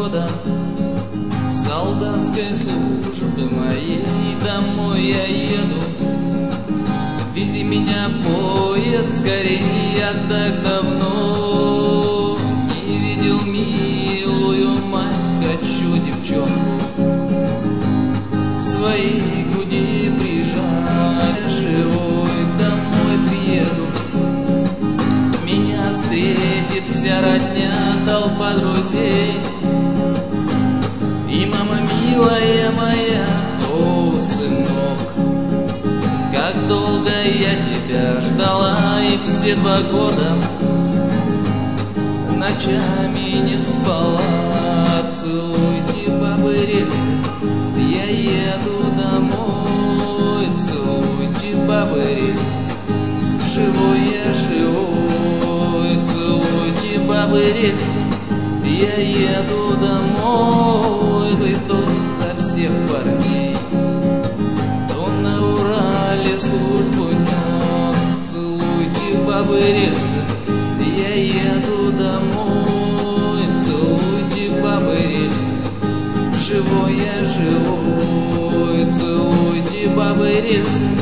года солдатской службы моей домой я еду. Вези меня, поезд, скорее, я так давно не видел милую мать. Хочу девчонку к своей груди прижать, живой домой приеду. Меня встретит вся родня, толпа друзей. И мама милая моя, о, сынок, как долго я тебя ждала, и все 2 года ночами не спала. Целуйте, бабы, рельсы, я еду домой. Целуйте, бабы, рельсы, живой я живой. Целуйте, бабы, рельсы, я еду домой. Вы тост за всех парней, кто на Урале службу нес. Целуйте, бабы, рельсы, я еду домой. Целуйте, бабы, рельсы, живой я живой. Целуйте, бабы, рельсы,